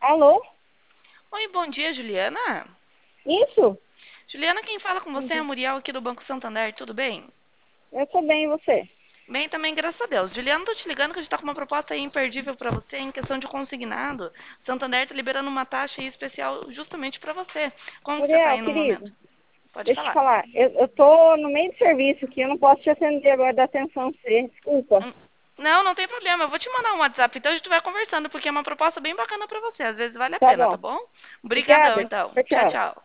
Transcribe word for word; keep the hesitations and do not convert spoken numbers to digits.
Alô? Oi, bom dia, Juliana. Isso? Juliana, quem fala com você é a Uhum. Muriel aqui do Banco Santander, tudo bem? Eu tô bem, e você? Bem também, graças a Deus. Juliana, tô te ligando que a gente tá com uma proposta aí imperdível para você em questão de consignado. Santander tá liberando uma taxa aí especial justamente para você. Como que você tá Muriel, aí no momento? querido, Pode deixa eu te falar. falar. Eu, eu tô no meio de serviço aqui, eu não posso te atender agora da atenção pra você. Desculpa. Hum, Não, não tem problema. Eu vou te mandar um WhatsApp, então a gente vai conversando, porque é uma proposta bem bacana para você. Às vezes vale a Tá pena, tá bom. bom? Obrigadão, Obrigada. então. Tchau, Tchau, tchau. tchau.